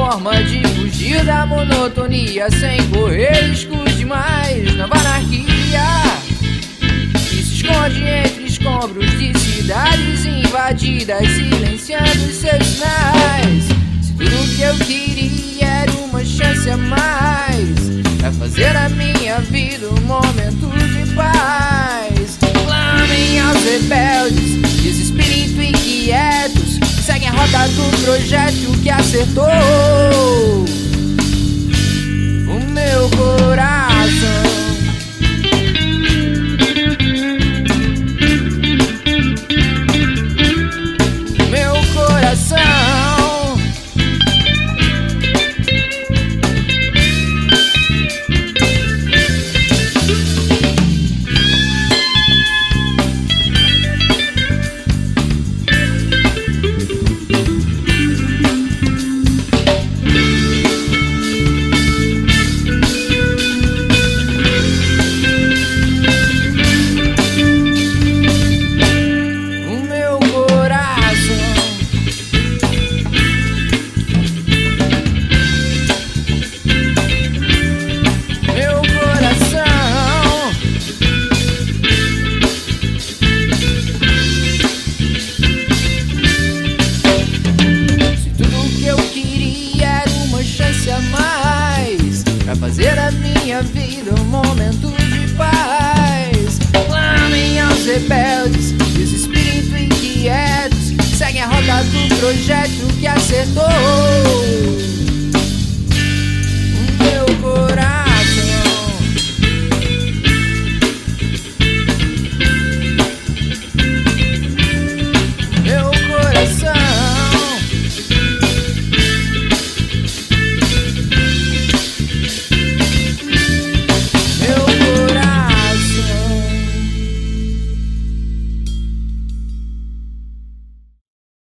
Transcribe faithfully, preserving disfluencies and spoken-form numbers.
forma de fugir da monotonia sem correr riscos demais. Nova anarquia que se esconde entre escombros de cidades invadidas, silenciando os seus sinais. Se tudo que eu queria era uma chance a mais pra fazer a minha vida um momento de paz. Clamem aos rebeldes, desespírito inquietos, seguem a rota do projeto que acertou o meu coração. Meu coração. Pra fazer a minha vida um momento de paz. Clamem aos rebeldes, desespírito inquietos, seguem a roda do projeto que acertou